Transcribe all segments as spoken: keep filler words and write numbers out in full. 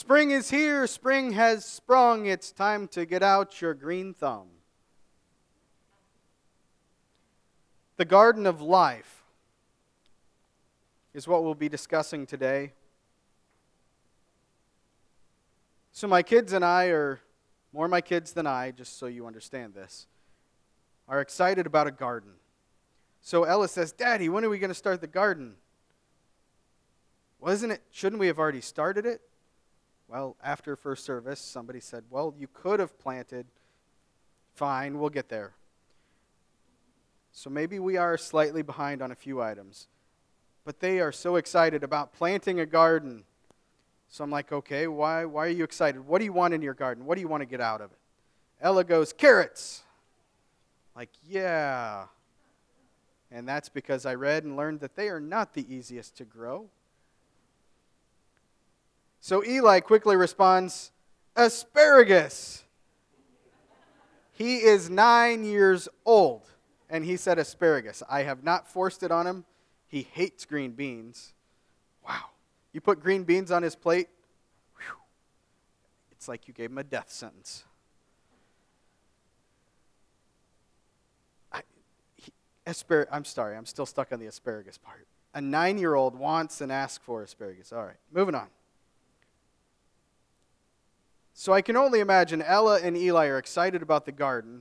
Spring is here, spring has sprung, it's time to get out your green thumb. The Garden of Life is what we'll be discussing today. So my kids and I are, more my kids than I, just so you understand this, are excited about a garden. So Ella says, Daddy, when are we going to start the garden? Wasn't it, shouldn't we have already started it? Well, after first service, somebody said, well, you could have planted. Fine, we'll get there. So maybe we are slightly behind on a few items. But they are so excited about planting a garden. So I'm like, okay, why, why are you excited? What do you want in your garden? What do you want to get out of it? Ella goes, carrots. Like, yeah. And that's because I read and learned that they are not the easiest to grow. So Eli quickly responds, asparagus. He is nine years old, and he said asparagus. I have not forced it on him. He hates green beans. Wow. You put green beans on his plate, whew, it's like you gave him a death sentence. I, he, aspar- I'm sorry, I'm still stuck on the asparagus part. A nine-year-old wants and asks for asparagus. All right, moving on. So I can only imagine Ella and Eli are excited about the garden.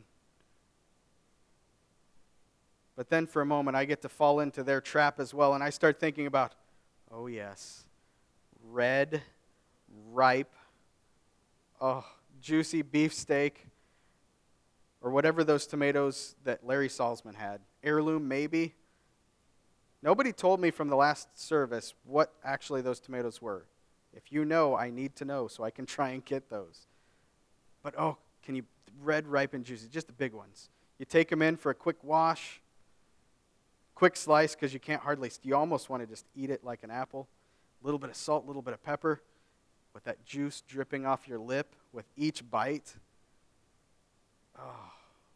But then for a moment, I get to fall into their trap as well, and I start thinking about, oh yes, red, ripe, oh, juicy beefsteak, or whatever those tomatoes that Larry Salzman had. Heirloom, maybe. Nobody told me from the last service what actually those tomatoes were. If you know, I need to know so I can try and get those. But oh, can you, red, ripe, and juicy, just the big ones. You take them in for a quick wash, quick slice because you can't hardly, you almost want to just eat it like an apple. A little bit of salt, a little bit of pepper, with that juice dripping off your lip with each bite. Oh.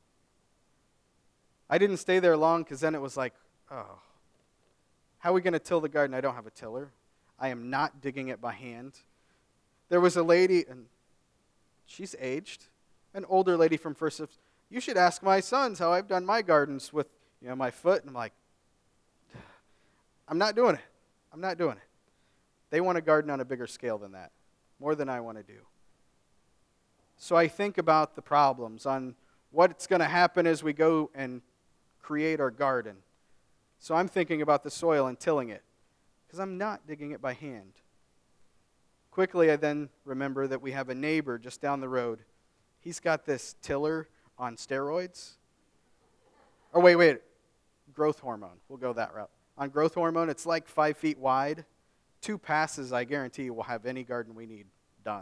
I didn't stay there long because then it was like, oh, how are we going to till the garden? I don't have a tiller. I am not digging it by hand. There was a lady, and she's aged, an older lady from First. You should ask my sons how I've done my gardens with, you know, my foot. And I'm like, I'm not doing it. I'm not doing it. They want a garden on a bigger scale than that, more than I want to do. So I think about the problems on what's going to happen as we go and create our garden. So I'm thinking about the soil and tilling it, because I'm not digging it by hand. Quickly, I then remember that we have a neighbor just down the road. He's got this tiller on steroids. Oh, wait, wait. Growth hormone. We'll go that route. On growth hormone, it's like five feet wide. Two passes, I guarantee, will have any garden we need done.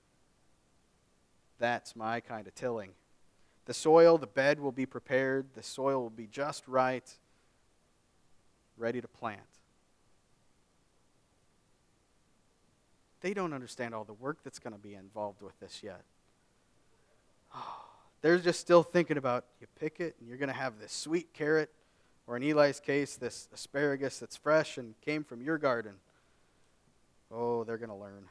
That's my kind of tilling. The soil, the bed will be prepared. The soil will be just right, ready to plant. They don't understand all the work that's going to be involved with this yet. Oh, they're just still thinking about, you pick it, and you're going to have this sweet carrot, or in Eli's case, this asparagus that's fresh and came from your garden. Oh, they're going to learn.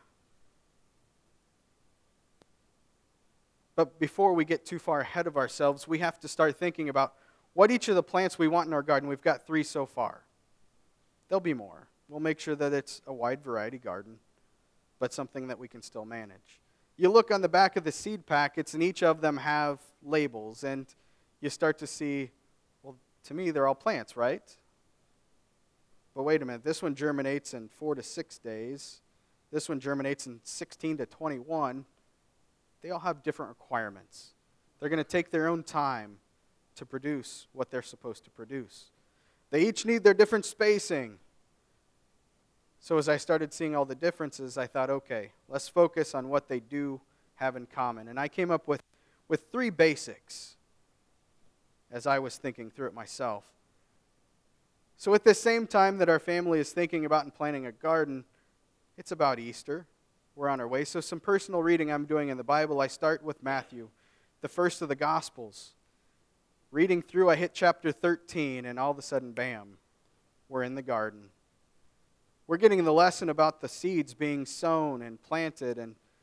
But before we get too far ahead of ourselves, we have to start thinking about what each of the plants we want in our garden. We've got three so far. There'll be more. We'll make sure that it's a wide variety garden, but something that we can still manage. You look on the back of the seed packets, and each of them have labels, and you start to see, well, to me, they're all plants, right? But wait a minute, this one germinates in four to six days. This one germinates in sixteen to twenty-one. They all have different requirements. They're going to take their own time to produce what they're supposed to produce. They each need their different spacing. So as I started seeing all the differences, I thought, okay, let's focus on what they do have in common. And I came up with, with three basics as I was thinking through it myself. So at the same time that our family is thinking about and planning a garden, it's about Easter. We're on our way. So some personal reading I'm doing in the Bible. I start with Matthew, the first of the Gospels. Reading through, I hit chapter thirteen, and all of a sudden, bam, we're in the garden. We're getting the lesson about the seeds being sown and planted, and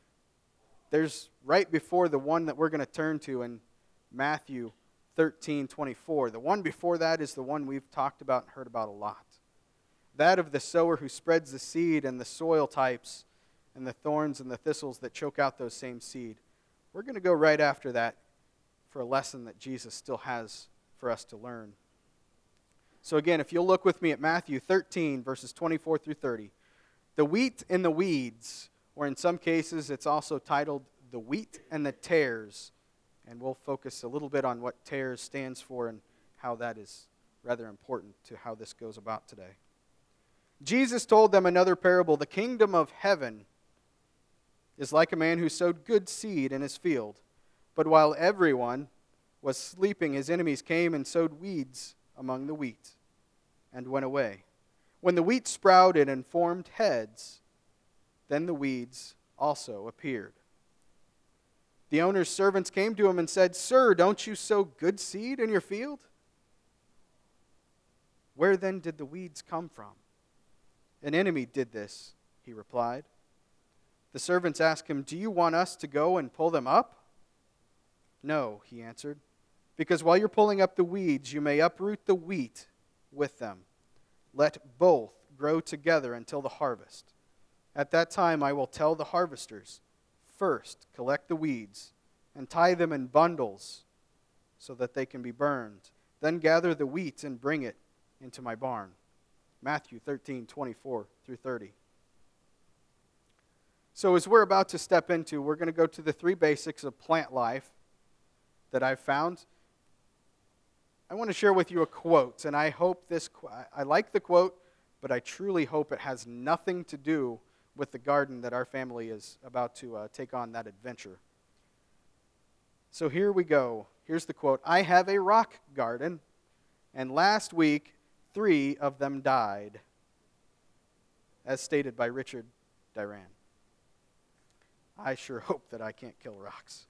there's right before the one that we're going to turn to in Matthew thirteen twenty-four. The one before that is the one we've talked about and heard about a lot. That of the sower who spreads the seed and the soil types and the thorns and the thistles that choke out those same seed. We're going to go right after that for a lesson that Jesus still has for us to learn. So again, if you'll look with me at Matthew thirteen, verses twenty-four through thirty. The wheat and the weeds, or in some cases it's also titled the wheat and the tares. And we'll focus a little bit on what tares stands for and how that is rather important to how this goes about today. Jesus told them another parable. The kingdom of heaven is like a man who sowed good seed in his field. But while everyone was sleeping, his enemies came and sowed weeds among the wheat and went away. When the wheat sprouted and formed heads, then the weeds also appeared. The owner's servants came to him and said, "Sir, don't you sow good seed in your field? Where then did the weeds come from?" "An enemy did this," he replied. The servants asked him, "Do you want us to go and pull them up?" "No," he answered, "because while you're pulling up the weeds, you may uproot the wheat with them. Let both grow together until the harvest. At that time I will tell the harvesters, 'First, collect the weeds and tie them in bundles so that they can be burned. Then gather the wheat and bring it into my barn.'" Matthew thirteen, twenty-four through thirty. So as we're about to step into, we're going to go to the three basics of plant life that I've found. I want to share with you a quote, and I hope this, I like the quote, but I truly hope it has nothing to do with the garden that our family is about to uh, take on that adventure. So here we go. Here's the quote. "I have a rock garden, and last week three of them died," as stated by Richard Duran. I sure hope that I can't kill rocks.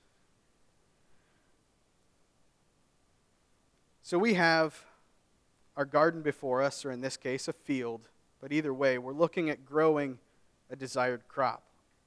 So we have our garden before us, or in this case, a field. But either way, we're looking at growing a desired crop.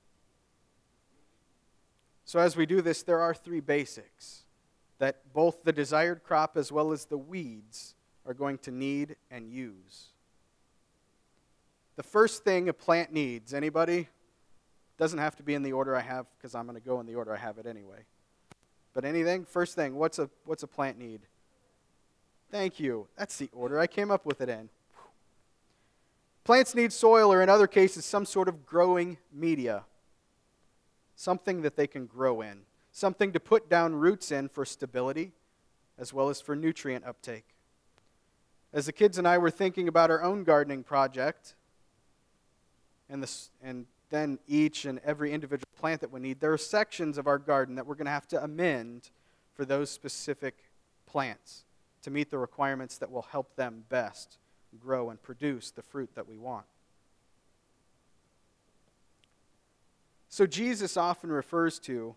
So as we do this, there are three basics that both the desired crop as well as the weeds are going to need and use. The first thing a plant needs, anybody? Doesn't have to be in the order I have, because I'm going to go in the order I have it anyway. But anything? First thing, what's a what's a plant need? Thank you. That's the order I came up with it in. Plants need soil, or in other cases, some sort of growing media. Something that they can grow in. Something to put down roots in for stability, as well as for nutrient uptake. As the kids and I were thinking about our own gardening project, and, this, and then each and every individual plant that we need, there are sections of our garden that we're going to have to amend for those specific plants to meet the requirements that will help them best grow and produce the fruit that we want. So Jesus often refers to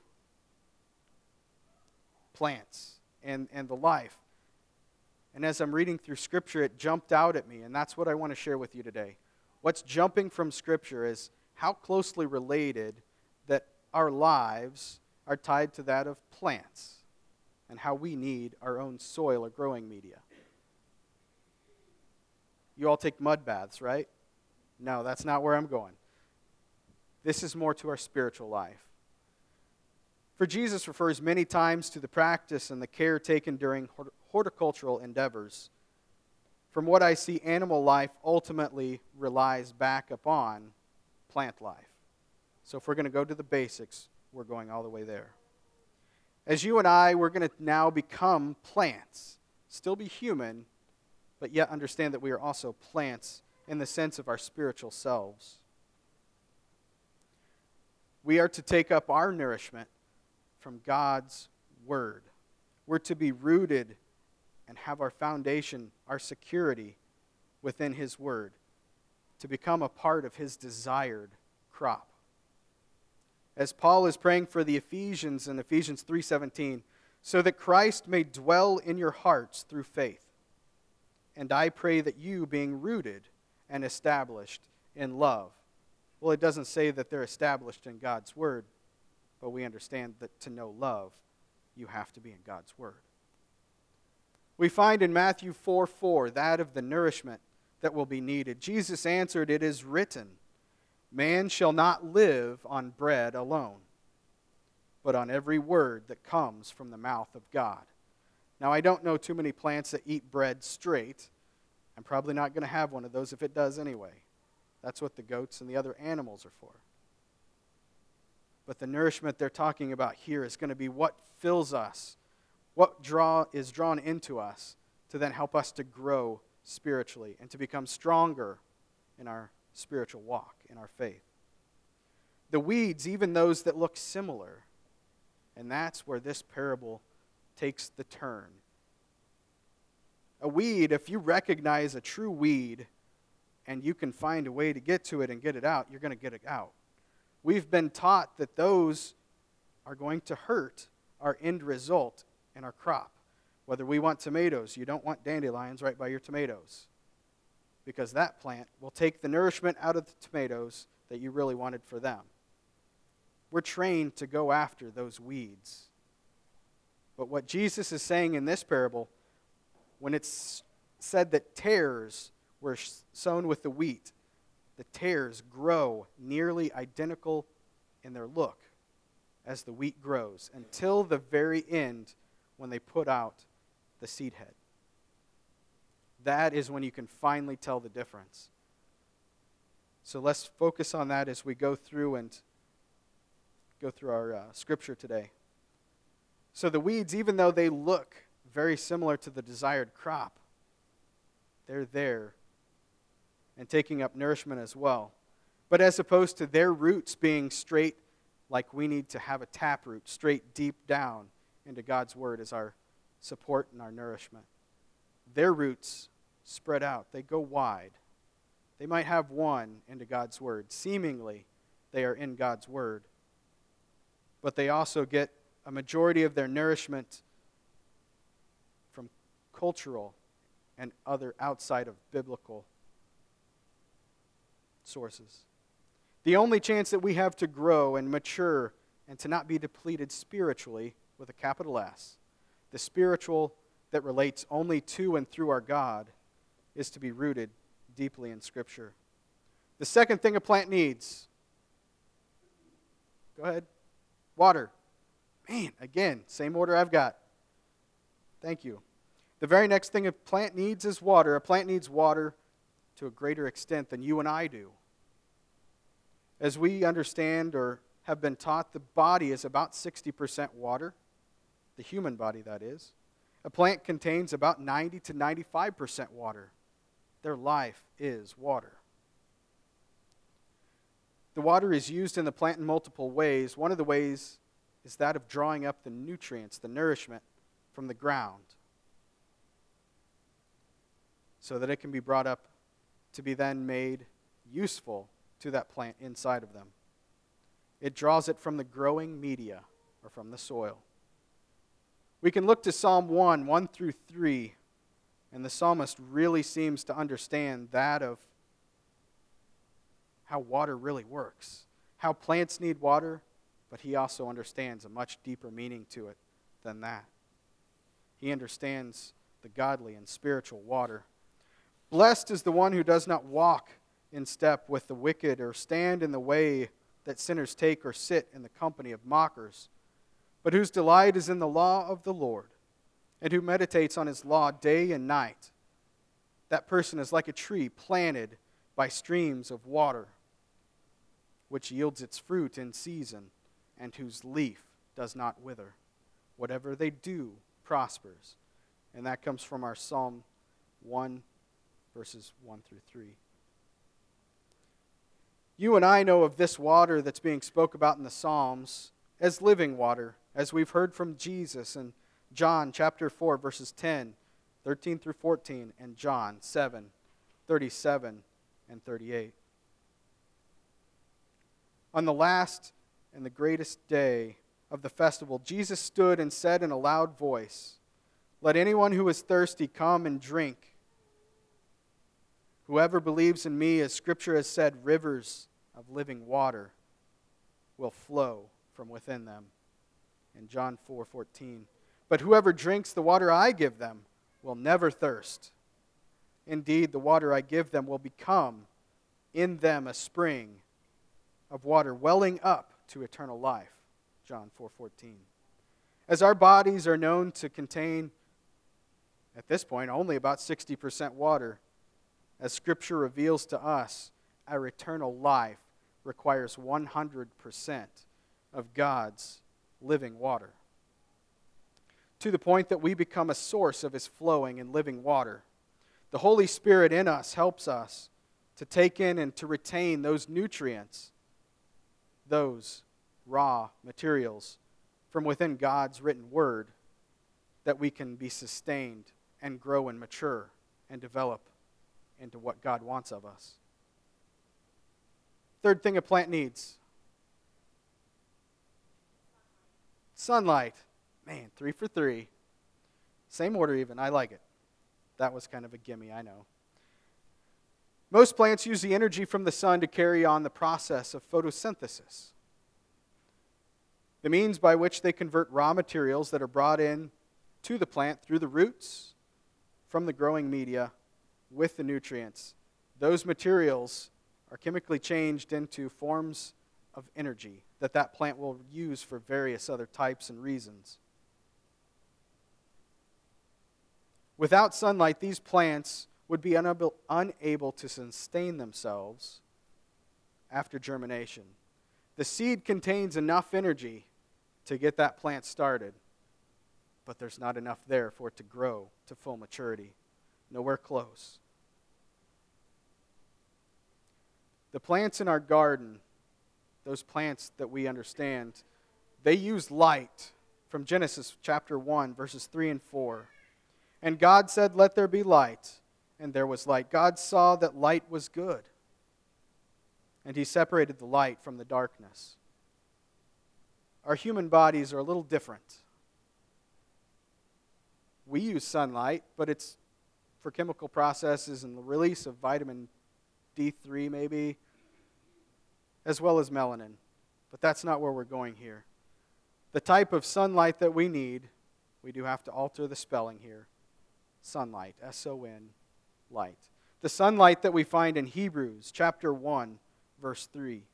plants and, and the life. And as I'm reading through Scripture, it jumped out at me, and that's what I want to share with you today. What's jumping from Scripture is how closely related that our lives are tied to that of plants and how we need our own soil or growing media. You all take mud baths, right? No, that's not where I'm going. This is more to our spiritual life. For Jesus refers many times to the practice and the care taken during horticultural endeavors. From what I see, animal life ultimately relies back upon plant life. So if we're going to go to the basics, we're going all the way there. As you and I, we're going to now become plants. Still be human, but yet understand that we are also plants in the sense of our spiritual selves. We are to take up our nourishment from God's Word. We're to be rooted and have our foundation, our security within His Word, to become a part of His desired crop. As Paul is praying for the Ephesians in Ephesians three seventeen, so that Christ may dwell in your hearts through faith. And I pray that you, being rooted and established in love. Well, it doesn't say that they're established in God's Word, but we understand that to know love, you have to be in God's Word. We find in Matthew four four that of the nourishment that will be needed. Jesus answered, "It is written, man shall not live on bread alone, but on every word that comes from the mouth of God." Now, I don't know too many plants that eat bread straight. I'm probably not going to have one of those if it does anyway. That's what the goats and the other animals are for. But the nourishment they're talking about here is going to be what fills us, what draw is drawn into us to then help us to grow spiritually and to become stronger in our spiritual walk, in our faith. The weeds, even those that look similar, and that's where this parable takes the turn. A weed, if you recognize a true weed and you can find a way to get to it and get it out, you're going to get it out. We've been taught that those are going to hurt our end result in our crop. Whether we want tomatoes, you don't want dandelions right by your tomatoes, because that plant will take the nourishment out of the tomatoes that you really wanted for them. We're trained to go after those weeds. But what Jesus is saying in this parable, when it's said that tares were sown with the wheat, the tares grow nearly identical in their look as the wheat grows until the very end when they put out the seed head. That is when you can finally tell the difference. So let's focus on that as we go through and go through our uh, scripture today. So the weeds, even though they look very similar to the desired crop, they're there and taking up nourishment as well. But as opposed to their roots being straight, like we need to have a taproot straight deep down into God's Word as our support and our nourishment. Their roots spread out. They go wide. They might have one into God's Word. Seemingly, they are in God's Word. But they also get a majority of their nourishment from cultural and other outside of biblical sources. The only chance that we have to grow and mature and to not be depleted spiritually, with a capital S, the spiritual that relates only to and through our God, is to be rooted deeply in Scripture. The second thing a plant needs, go ahead, water. Man, again, same order I've got. Thank you. The very next thing a plant needs is water. A plant needs water to a greater extent than you and I do. As we understand or have been taught, the body is about sixty percent water, the human body, that is. A plant contains about ninety to ninety-five percent water. Their life is water. The water is used in the plant in multiple ways. One of the ways is that of drawing up the nutrients, the nourishment from the ground, so that it can be brought up to be then made useful to that plant inside of them. It draws it from the growing media or from the soil. We can look to Psalm one, one through three, and the psalmist really seems to understand that of how water really works, how plants need water, but he also understands a much deeper meaning to it than that. He understands the godly and spiritual water. Blessed is the one who does not walk in step with the wicked, or stand in the way that sinners take, or sit in the company of mockers, but whose delight is in the law of the Lord, and who meditates on his law day and night. That person is like a tree planted by streams of water, which yields its fruit in season, and whose leaf does not wither. Whatever they do prospers. And that comes from our Psalm one, verses one through three. You and I know of this water that's being spoke about in the Psalms as living water, as we've heard from Jesus in John chapter four, verses ten, thirteen through fourteen, and John seven, thirty-seven and thirty-eight. On the last and the greatest day of the festival, Jesus stood and said in a loud voice, "Let anyone who is thirsty come and drink. Whoever believes in me, as Scripture has said, rivers of living water will flow from within them. In John four fourteen. But whoever drinks the water I give them will never thirst. Indeed, the water I give them will become in them a spring of water welling up to eternal life. John four fourteen. As our bodies are known to contain, at this point, only about sixty percent water, as Scripture reveals to us, our eternal life requires one hundred percent of God's living water. To the point that we become a source of His flowing and living water. The Holy Spirit in us helps us to take in and to retain those nutrients, those raw materials from within God's written word, that we can be sustained and grow and mature and develop into what God wants of us. Third thing a plant needs. Sunlight. Man, three for three. Same order even. I like it. That was kind of a gimme, I know. Most plants use the energy from the sun to carry on the process of photosynthesis, the means by which they convert raw materials that are brought in to the plant through the roots from the growing media with the nutrients. Those materials are chemically changed into forms of energy that that plant will use for various other types and reasons. Without sunlight, these plants would be unable, unable to sustain themselves after germination. The seed contains enough energy to get that plant started, but there's not enough there for it to grow to full maturity. Nowhere close. The plants in our garden, those plants that we understand, they use light from Genesis chapter one, verses three and four. And God said, "Let there be light," and there was light. God saw that light was good, and He separated the light from the darkness. Our human bodies are a little different. We use sunlight, but it's for chemical processes and the release of vitamin D three maybe, as well as melanin. But that's not where we're going here. The type of sunlight that we need, we do have to alter the spelling here. Sunlight, S O N, light. The sunlight that we find in Hebrews chapter one, verse three.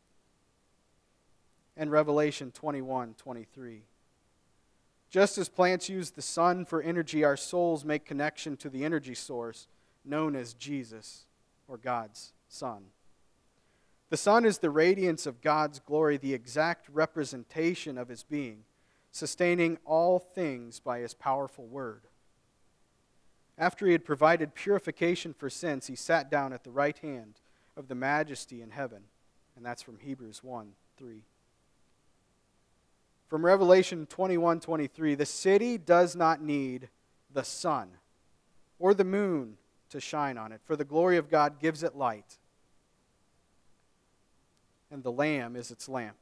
And Revelation twenty-one, twenty-three. Just as plants use the sun for energy, our souls make connection to the energy source known as Jesus, or God's Son. The sun is the radiance of God's glory, the exact representation of His being, sustaining all things by His powerful word. After He had provided purification for sins, He sat down at the right hand of the Majesty in heaven. And that's from Hebrews one, three. From Revelation twenty-one, twenty-three, the city does not need the sun or the moon to shine on it, for the glory of God gives it light, and the Lamb is its lamp.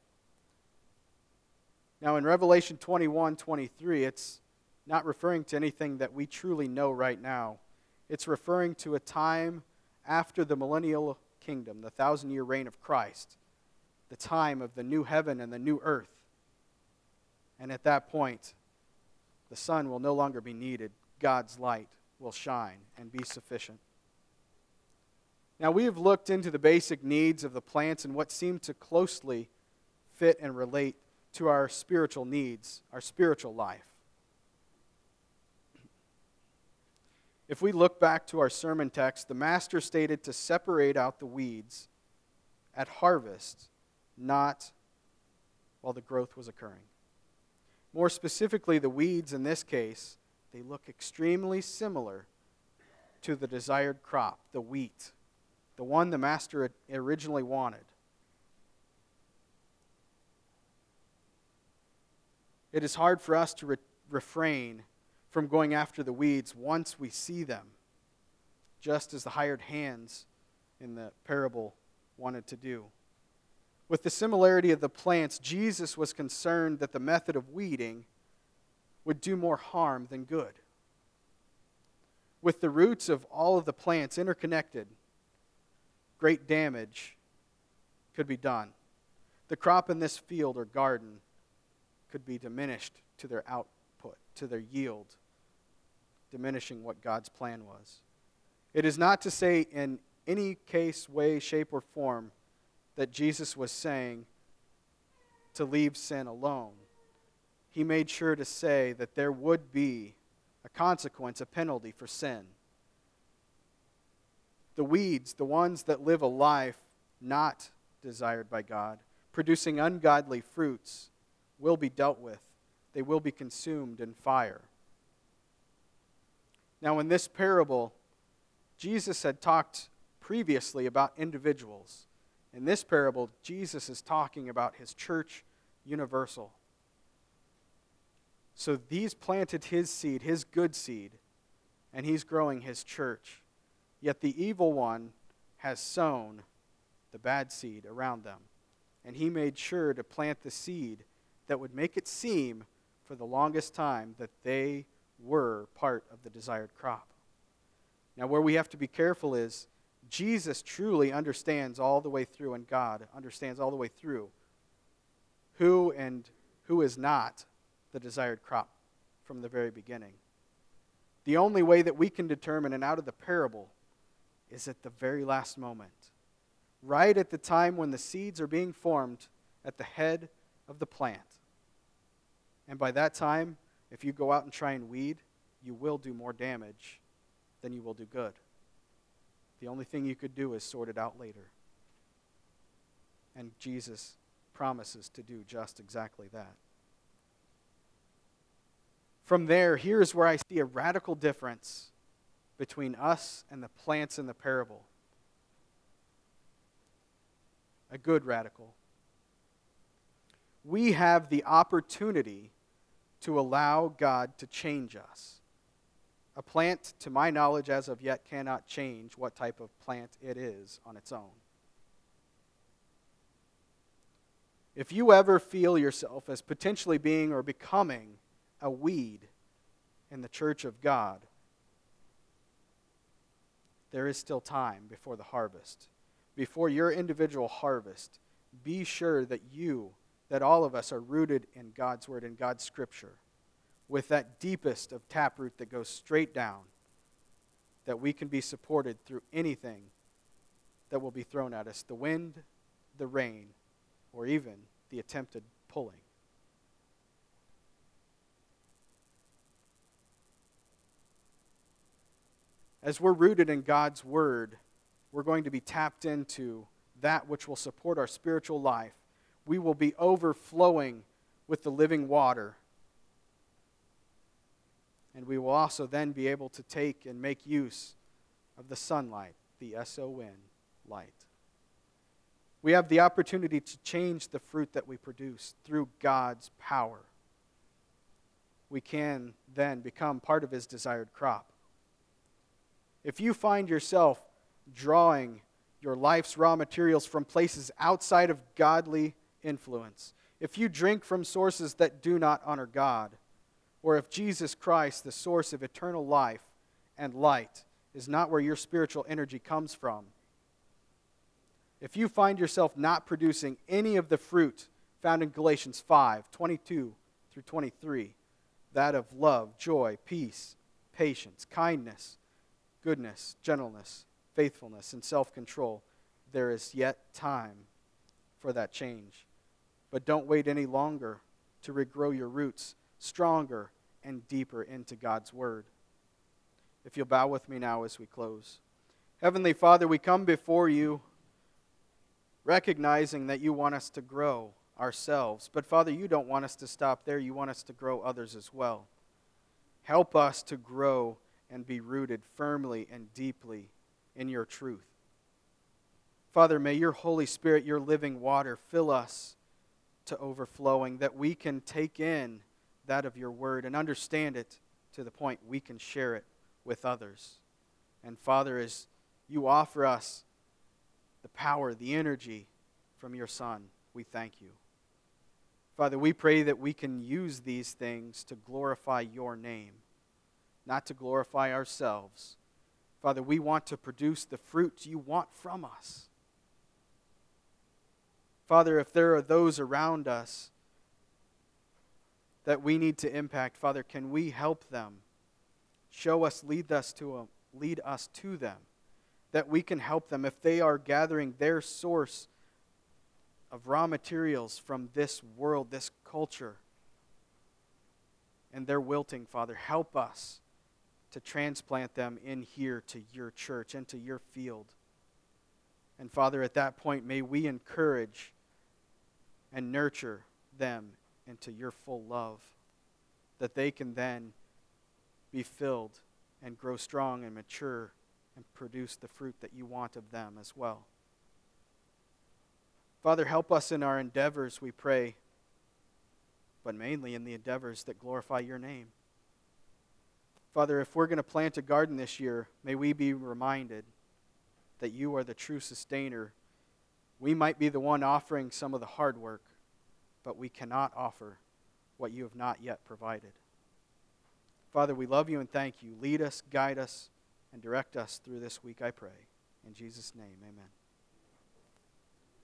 Now in Revelation twenty-one, twenty-three, it's not referring to anything that we truly know right now. It's referring to a time after the millennial kingdom, the thousand-year reign of Christ, the time of the new heaven and the new earth. And at that point, the sun will no longer be needed. God's light will shine and be sufficient. Now, we have looked into the basic needs of the plants and what seem to closely fit and relate to our spiritual needs, our spiritual life. If we look back to our sermon text, the Master stated to separate out the weeds at harvest, not while the growth was occurring. More specifically, the weeds in this case, they look extremely similar to the desired crop, the wheat, the one the Master originally wanted. It is hard for us to re- refrain from going after the weeds once we see them, just as the hired hands in the parable wanted to do. With the similarity of the plants, Jesus was concerned that the method of weeding would do more harm than good. With the roots of all of the plants interconnected, great damage could be done. The crop in this field or garden could be diminished to their output, to their yield, diminishing what God's plan was. It is not to say in any case, way, shape, or form that Jesus was saying to leave sin alone. He made sure to say that there would be a consequence, a penalty for sin. The weeds, the ones that live a life not desired by God, producing ungodly fruits, will be dealt with. They will be consumed in fire. Now, in this parable, Jesus had talked previously about individuals. In this parable, Jesus is talking about his church universal. So these planted his seed, his good seed, and he's growing his church. Yet the evil one has sown the bad seed around them. And he made sure to plant the seed that would make it seem for the longest time that they were part of the desired crop. Now, where we have to be careful is Jesus truly understands all the way through, and God understands all the way through who and who is not the desired crop from the very beginning. The only way that we can determine, and out of the parable, is at the very last moment. Right at the time when the seeds are being formed at the head of the plant. And by that time, if you go out and try and weed, you will do more damage than you will do good. The only thing you could do is sort it out later. And Jesus promises to do just exactly that. From there, here's where I see a radical difference between us and the plants in the parable. A good radical. We have the opportunity to allow God to change us. A plant, to my knowledge, as of yet, cannot change what type of plant it is on its own. If you ever feel yourself as potentially being or becoming a weed in the church of God, there is still time before the harvest. Before your individual harvest, be sure that you, that all of us are rooted in God's Word and God's Scripture, with that deepest of taproot that goes straight down, that we can be supported through anything that will be thrown at us, the wind, the rain, or even the attempted pulling. As we're rooted in God's Word, we're going to be tapped into that which will support our spiritual life. We will be overflowing with the living water. And we will also then be able to take and make use of the sunlight, the S O N light. We have the opportunity to change the fruit that we produce through God's power. We can then become part of His desired crop. If you find yourself drawing your life's raw materials from places outside of godly influence, if you drink from sources that do not honor God, or if Jesus Christ, the source of eternal life and light, is not where your spiritual energy comes from, if you find yourself not producing any of the fruit found in Galatians five, twenty-two through twenty-three, that of love, joy, peace, patience, kindness, goodness, gentleness, faithfulness, and self-control, there is yet time for that change. But don't wait any longer to regrow your roots stronger and deeper into God's Word. If you'll bow with me now as we close. Heavenly Father, we come before you recognizing that you want us to grow ourselves. But Father, you don't want us to stop there. You want us to grow others as well. Help us to grow and be rooted firmly and deeply in your truth. Father, may your Holy Spirit, your living water, fill us to overflowing, that we can take in that of your word and understand it to the point we can share it with others. And Father, as you offer us the power, the energy from your Son, we thank you. Father, we pray that we can use these things to glorify your name, not to glorify ourselves. Father, we want to produce the fruit you want from us. Father, if there are those around us that we need to impact, Father, can we help them? Show us, lead us to a, lead us to them, that we can help them if they are gathering their source of raw materials from this world, this culture, and they're wilting, Father. Help us to transplant them in here to your church, into your field. And Father, at that point, may we encourage and nurture them into your full love, that they can then be filled and grow strong and mature and produce the fruit that you want of them as well. Father, help us in our endeavors, we pray, but mainly in the endeavors that glorify your name. Father, if we're going to plant a garden this year, may we be reminded that you are the true sustainer. We might be the one offering some of the hard work, but we cannot offer what you have not yet provided. Father, we love you and thank you. Lead us, guide us, and direct us through this week, I pray. In Jesus' name, amen.